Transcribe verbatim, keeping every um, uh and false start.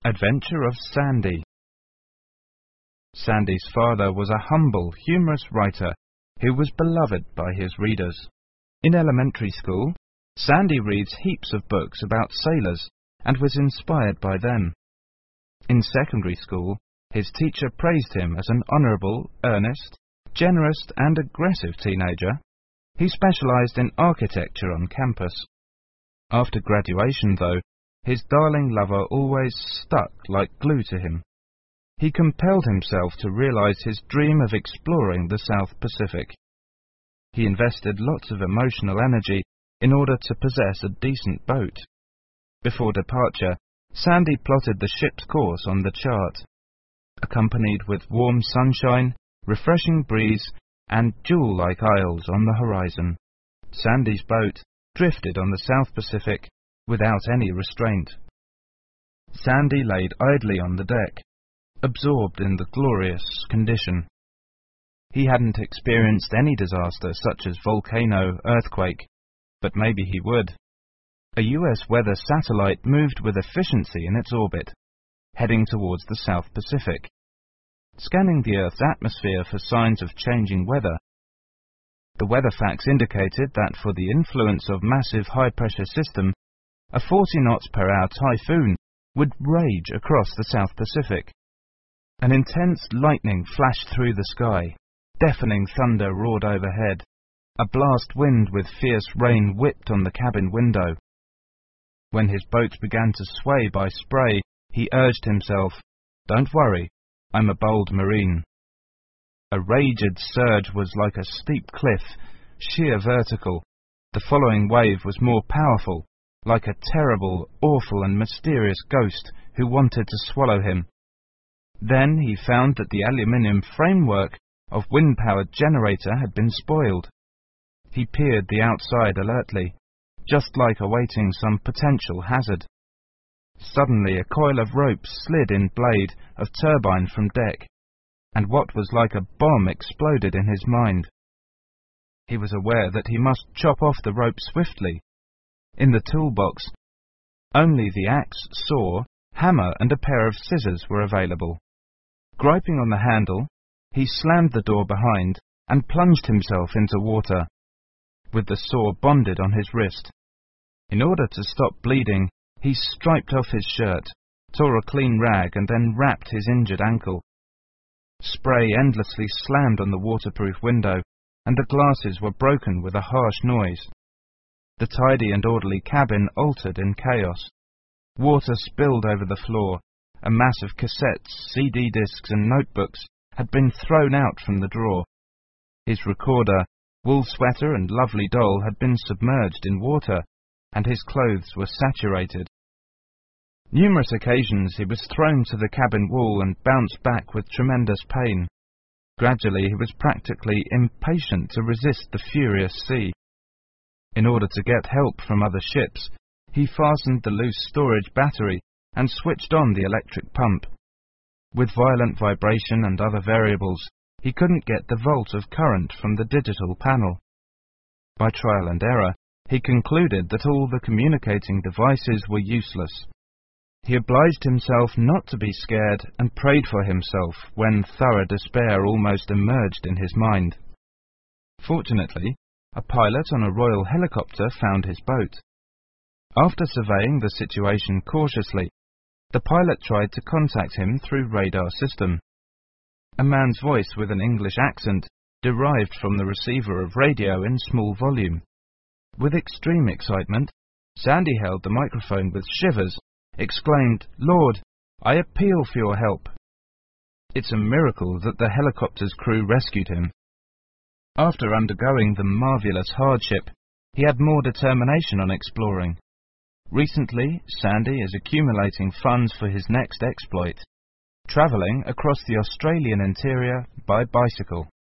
Adventure of Sandy. Sandy's father was a humble, humorous writer who was beloved by his readers. In elementary school, Sandy reads heaps of books about sailors and was inspired by them. In secondary school, his teacher praised him as an honourable, earnest, generous and aggressive teenager. He specialised in architecture on campus. After graduation, though, his darling lover always stuck like glue to him. He compelled himself to realise his dream of exploring the South Pacific. He invested lots of emotional energy in order to possess a decent boat. Before departure, Sandy plotted the ship's course on the chart. Accompanied with warm sunshine, refreshing breeze, and jewel-like isles on the horizon, Sandy's boat drifted on the South Pacific without any restraint. Sandy laid idly on the deck, absorbed in the glorious condition. He hadn't experienced any disaster such as volcano, earthquake, but maybe he would. A U S weather satellite moved with efficiency in its orbit, heading towards the South Pacific, scanning the Earth's atmosphere for signs of changing weather. The weather facts indicated that for the influence of massive high-pressure system, a forty knots per hour typhoon would rage across the South Pacific. An intense lightning flashed through the sky, deafening thunder roared overhead. A blast wind with fierce rain whipped on the cabin window. When his boat began to sway by spray, he urged himself, "Don't worry, I'm a bold marine." A raged surge was like a steep cliff, sheer vertical. The following wave was more powerful, like a terrible, awful and mysterious ghost who wanted to swallow him. Then he found that the aluminium framework of wind-powered generator had been spoiled. He peered the outside alertly, just like awaiting some potential hazard. Suddenly a coil of rope slid in blade of turbine from deck, and what was like a bomb exploded in his mind. He was aware that he must chop off the rope swiftly. In the toolbox, only the axe, saw, hammer and a pair of scissors were available. Griping on the handle, he slammed the door behind and plunged himself into water, with the saw bonded on his wrist. In order to stop bleeding, he striped off his shirt, tore a clean rag and then wrapped his injured ankle. Spray endlessly slammed on the waterproof window, and the glasses were broken with a harsh noise. The tidy and orderly cabin altered in chaos. Water spilled over the floor. A mass of cassettes, C D discs and notebooks had been thrown out from the drawer. His recorder, wool sweater and lovely doll had been submerged in water, and his clothes were saturated. Numerous occasions he was thrown to the cabin wall and bounced back with tremendous pain. Gradually he was practically impatient to resist the furious sea. In order to get help from other ships, he fastened the loose storage battery and switched on the electric pump. With violent vibration and other variables, he couldn't get the volt of current from the digital panel. By trial and error, he concluded that all the communicating devices were useless. He obliged himself not to be scared and prayed for himself when thorough despair almost emerged in his mind. Fortunately, a pilot on a Royal helicopter found his boat. After surveying the situation cautiously, the pilot tried to contact him through radar system. A man's voice with an English accent derived from the receiver of radio in small volume. With extreme excitement, Sandy held the microphone with shivers, exclaimed, "Lord, I appeal for your help." It's a miracle that the helicopter's crew rescued him. After undergoing the marvellous hardship, he had more determination on exploring. Recently, Sandy is accumulating funds for his next exploit, travelling across the Australian interior by bicycle.